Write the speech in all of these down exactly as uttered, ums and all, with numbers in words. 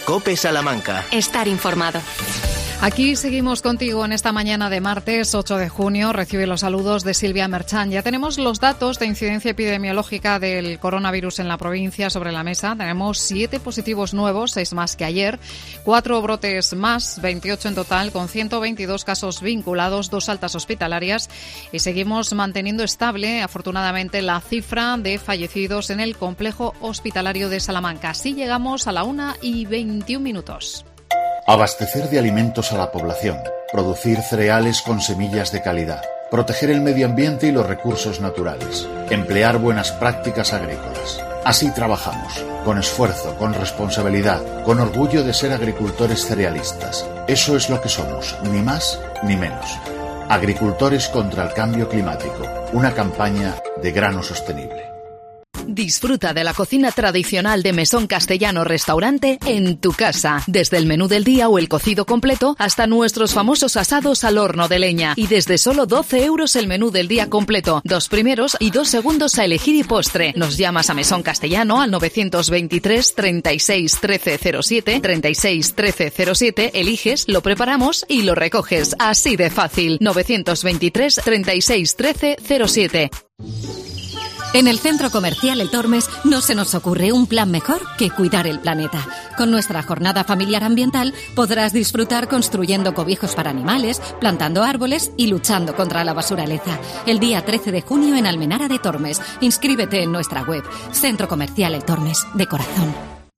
COPE Salamanca. Estar informado. Aquí seguimos contigo en esta mañana de martes ocho de junio. Recibe los saludos de Silvia Merchán. Ya tenemos los datos de incidencia epidemiológica del coronavirus en la provincia sobre la mesa. Tenemos siete positivos nuevos, seis más que ayer, cuatro brotes más, veintiocho en total, con ciento veintidós casos vinculados, dos altas hospitalarias, y seguimos manteniendo estable, afortunadamente, la cifra de fallecidos en el complejo hospitalario de Salamanca. Así llegamos a la una y veintiún minutos. Abastecer de alimentos a la población, producir cereales con semillas de calidad, proteger el medio ambiente y los recursos naturales, emplear buenas prácticas agrícolas. Así trabajamos, con esfuerzo, con responsabilidad, con orgullo de ser agricultores cerealistas. Eso es lo que somos, ni más ni menos. Agricultores contra el cambio climático, una campaña de grano sostenible. Disfruta de la cocina tradicional de Mesón Castellano Restaurante en tu casa. Desde el menú del día o el cocido completo hasta nuestros famosos asados al horno de leña. Y desde solo doce euros el menú del día completo. Dos primeros y dos segundos a elegir y postre. Nos llamas a Mesón Castellano al novecientos veintitrés, treinta y seis, trece cero siete, treinta y seis, trece cero siete. Eliges, lo preparamos y lo recoges. Así de fácil. novecientos veintitrés, treinta y seis, trece cero siete. En el Centro Comercial El Tormes no se nos ocurre un plan mejor que cuidar el planeta. Con nuestra jornada familiar ambiental podrás disfrutar construyendo cobijos para animales, plantando árboles y luchando contra la basuraleza. El día trece de junio en Almenara de Tormes. Inscríbete en nuestra web. Centro Comercial El Tormes, de corazón.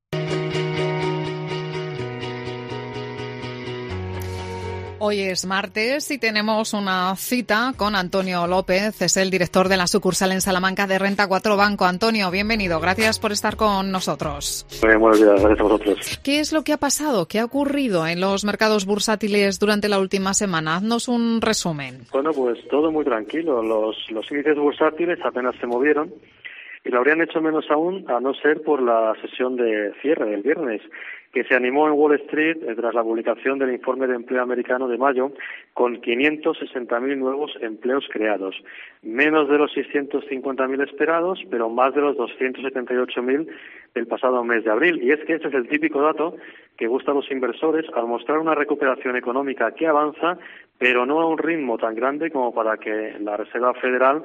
Hoy es martes y tenemos una cita con Antonio López, es el director de la sucursal en Salamanca de Renta cuatro Banco. Antonio, bienvenido, gracias por estar con nosotros. Muy buenos días, gracias a vosotros. ¿Qué es lo que ha pasado? ¿Qué ha ocurrido en los mercados bursátiles durante la última semana? Haznos un resumen. Bueno, pues todo muy tranquilo. Los, los índices bursátiles apenas se movieron y lo habrían hecho menos aún a no ser por la sesión de cierre del viernes, que se animó en Wall Street eh, tras la publicación del informe de empleo americano de mayo, con quinientos sesenta mil nuevos empleos creados, menos de los seiscientos cincuenta mil esperados, pero más de los doscientos setenta y ocho mil del pasado mes de abril. Y es que este es el típico dato que gusta a los inversores al mostrar una recuperación económica que avanza, pero no a un ritmo tan grande como para que la Reserva Federal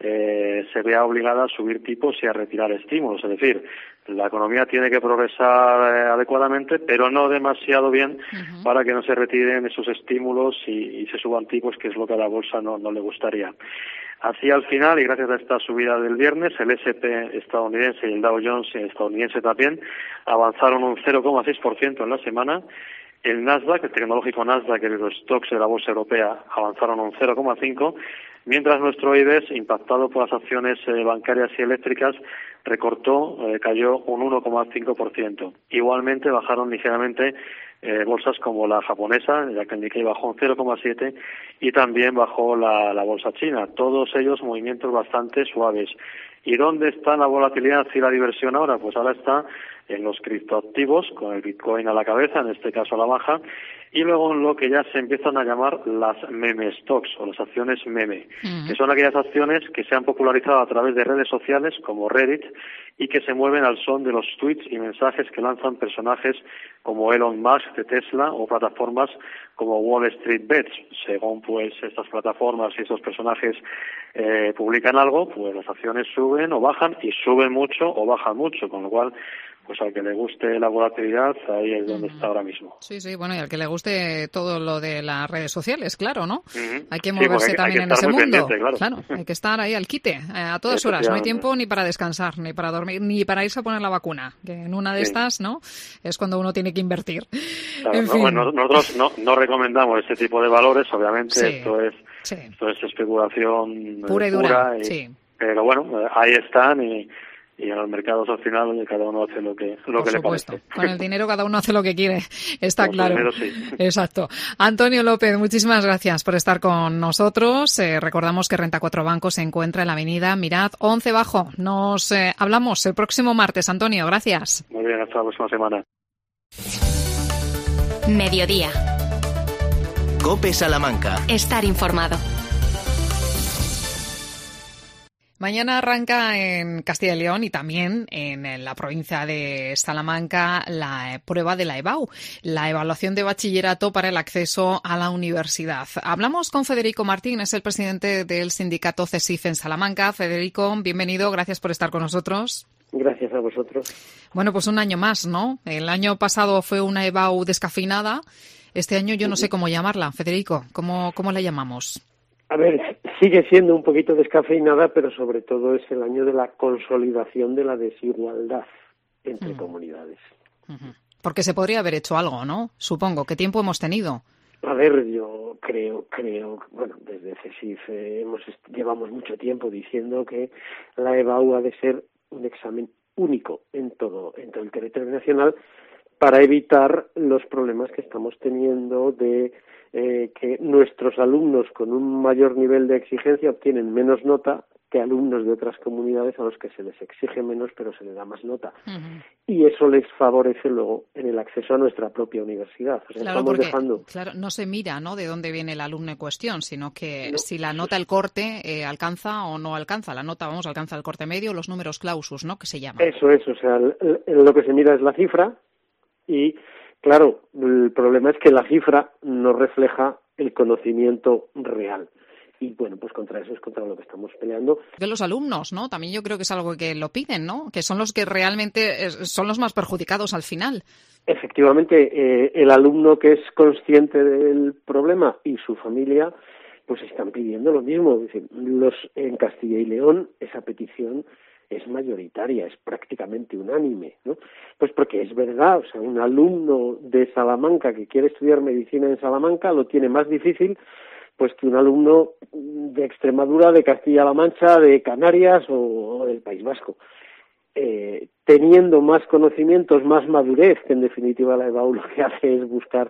eh, se vea obligada a subir tipos y a retirar estímulos. Es decir, la economía tiene que progresar eh, adecuadamente, pero no demasiado bien uh-huh. para que no se retiren esos estímulos y, y se suban tipos, que es lo que a la bolsa no, no le gustaría. Así, al final, y gracias a esta subida del viernes, el ese and pe estadounidense y el Dow Jones estadounidense también avanzaron un cero coma seis por ciento en la semana. El Nasdaq, el tecnológico Nasdaq y los stocks de la bolsa europea avanzaron un cero coma cinco por ciento, mientras nuestro I B E X, impactado por las acciones eh, bancarias y eléctricas, recortó, eh, cayó un uno coma cinco por ciento. Igualmente bajaron ligeramente eh, bolsas como la japonesa, ya que el Nikkei bajó un cero coma siete por ciento, y también bajó la, la bolsa china. Todos ellos movimientos bastante suaves. ¿Y dónde está la volatilidad y la diversión ahora? Pues ahora está en los criptoactivos, con el Bitcoin a la cabeza, en este caso a la baja, y luego en lo que ya se empiezan a llamar las meme stocks o las acciones meme, uh-huh. que son aquellas acciones que se han popularizado a través de redes sociales como Reddit y que se mueven al son de los tweets y mensajes que lanzan personajes como Elon Musk de Tesla o plataformas como Wall Street Bets. Según pues estas plataformas y estos personajes eh, publican algo, pues las acciones suben o bajan, y suben mucho o bajan mucho, con lo cual pues al que le guste la volatilidad, ahí es donde uh-huh. está ahora mismo. Sí, sí, bueno, y al que le guste todo lo de las redes sociales, claro, ¿no? Uh-huh. Hay que moverse sí, hay, también hay en ese mundo. Pendiente, claro. claro, hay que estar ahí al quite, eh, a todas horas. No hay tiempo ni para descansar, ni para dormir, ni para irse a poner la vacuna, que en una de sí. estas, ¿no?, es cuando uno tiene que invertir. Claro, en no, fin. Bueno, nosotros no, no recomendamos este tipo de valores, obviamente, sí. esto es sí. esto es especulación pura y dura, pura y, sí. pero bueno, ahí están y y en los mercados al final cada uno hace lo que lo Por que supuesto. le parece. Con el dinero cada uno hace lo que quiere, está Con claro. Dinero, sí. Exacto. Antonio López, muchísimas gracias por estar con nosotros. Eh, recordamos que Renta cuatro Banco se encuentra en la avenida Mirad once Bajo. Nos eh, hablamos el próximo martes, Antonio. Gracias. Muy bien, hasta la próxima semana. Mediodía. COPE Salamanca. Estar informado. Mañana arranca en Castilla y León y también en la provincia de Salamanca la prueba de la EBAU, la evaluación de bachillerato para el acceso a la universidad. Hablamos con Federico Martín, es el presidente del sindicato CESIF en Salamanca. Federico, bienvenido, gracias por estar con nosotros. Gracias a vosotros. Bueno, pues un año más, ¿no? El año pasado fue una EBAU descafeinada. Este año yo no sé cómo llamarla. Federico, ¿cómo, cómo la llamamos? A ver, sigue siendo un poquito descafeinada, pero sobre todo es el año de la consolidación de la desigualdad entre uh-huh. comunidades. Uh-huh. Porque se podría haber hecho algo, ¿no? Supongo. ¿Qué tiempo hemos tenido? A ver, yo creo, creo, bueno, desde CESIF eh, hemos llevamos mucho tiempo diciendo que la EBAU ha de ser un examen único en todo, en todo el territorio nacional para evitar los problemas que estamos teniendo de eh, que nuestros alumnos con un mayor nivel de exigencia obtienen menos nota que alumnos de otras comunidades a los que se les exige menos pero se les da más nota. Uh-huh. Y eso les favorece luego en el acceso a nuestra propia universidad. O sea, claro, estamos porque dejando... claro, no se mira, ¿no?, de dónde viene el alumno en cuestión, sino que no. si la nota, el corte, eh, alcanza o no alcanza. La nota, vamos, alcanza el corte medio, los números clausus, ¿no?, que se llama. Eso es, o sea, el, el, lo que se mira es la cifra y, claro, el problema es que la cifra no refleja el conocimiento real. Y bueno, pues contra eso es contra lo que estamos peleando. De los alumnos, ¿no? También yo creo que es algo que lo piden, ¿no? Que son los que realmente son los más perjudicados al final. Efectivamente, eh, el alumno que es consciente del problema y su familia, pues están pidiendo lo mismo. Es decir, los, en Castilla y León esa petición es mayoritaria, es prácticamente unánime, ¿no? Pues porque es verdad, o sea, un alumno de Salamanca que quiere estudiar medicina en Salamanca lo tiene más difícil pues que un alumno de Extremadura, de Castilla-La Mancha, de Canarias o, o del País Vasco. Eh, teniendo más conocimientos, más madurez, que en definitiva la EBAU lo que hace es buscar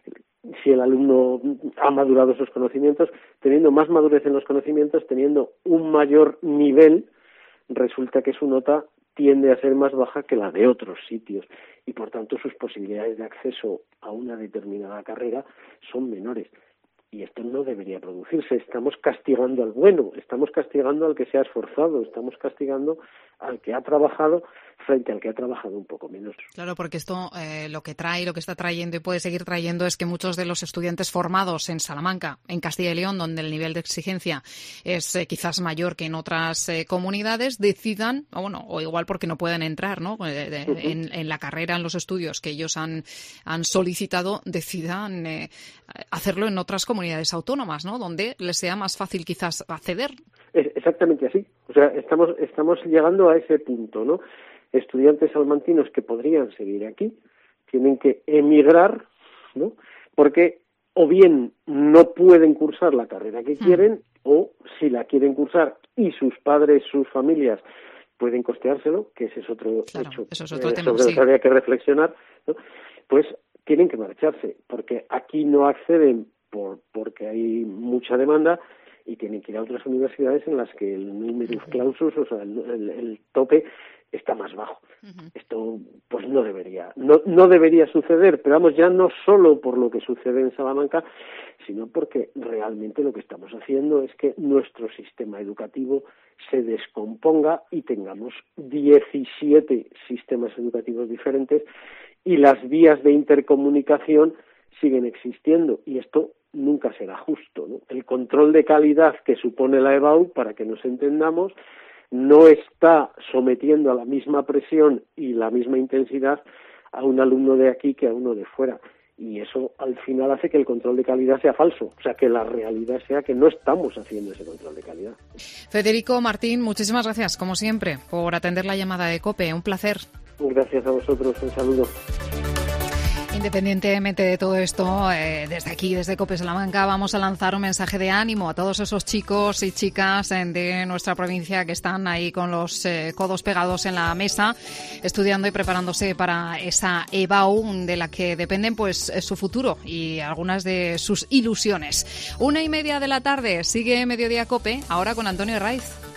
si el alumno ha madurado esos conocimientos, teniendo más madurez en los conocimientos, teniendo un mayor nivel, resulta que su nota tiende a ser más baja que la de otros sitios y por tanto sus posibilidades de acceso a una determinada carrera son menores. Y esto no debería producirse. Estamos castigando al bueno, estamos castigando al que se ha esforzado, estamos castigando al que ha trabajado frente al que ha trabajado un poco menos. Claro, porque esto eh, lo que trae, lo que está trayendo y puede seguir trayendo es que muchos de los estudiantes formados en Salamanca, en Castilla y León, donde el nivel de exigencia es eh, quizás mayor que en otras eh, comunidades, decidan, o bueno, o igual porque no pueden entrar, ¿no?, de, de, uh-huh. en, en la carrera, en los estudios que ellos han, han solicitado, decidan eh, hacerlo en otras comunidades autónomas, ¿no?, donde les sea más fácil quizás acceder. Es exactamente así. O sea, estamos estamos llegando a ese punto, ¿no? Estudiantes salmantinos que podrían seguir aquí tienen que emigrar, ¿no?, porque o bien no pueden cursar la carrera que quieren, mm. o si la quieren cursar y sus padres, sus familias pueden costeárselo, que ese es otro claro, hecho eso es otro eh, tema, sobre sí. el que habría que reflexionar, ¿no?, pues tienen que marcharse, porque aquí no acceden por porque hay mucha demanda y tienen que ir a otras universidades en las que el numerus clausus, o sea, el, el, el tope está más bajo. Uh-huh. Esto pues no debería, no, no debería suceder, pero vamos, ya no solo por lo que sucede en Salamanca, sino porque realmente lo que estamos haciendo es que nuestro sistema educativo se descomponga y tengamos diecisiete sistemas educativos diferentes y las vías de intercomunicación siguen existiendo y esto nunca será justo, ¿no? El control de calidad que supone la EBAU, para que nos entendamos, no está sometiendo a la misma presión y la misma intensidad a un alumno de aquí que a uno de fuera. Y eso al final hace que el control de calidad sea falso, o sea, que la realidad sea que no estamos haciendo ese control de calidad. Federico Martín, muchísimas gracias, como siempre, por atender la llamada de COPE. Un placer. Gracias a vosotros, un saludo. Independientemente de todo esto, eh, desde aquí, desde COPE Salamanca, vamos a lanzar un mensaje de ánimo a todos esos chicos y chicas eh, de nuestra provincia que están ahí con los eh, codos pegados en la mesa, estudiando y preparándose para esa EBAU de la que dependen pues su futuro y algunas de sus ilusiones. Una y media de la tarde, sigue Mediodía COPE, ahora con Antonio Raiz.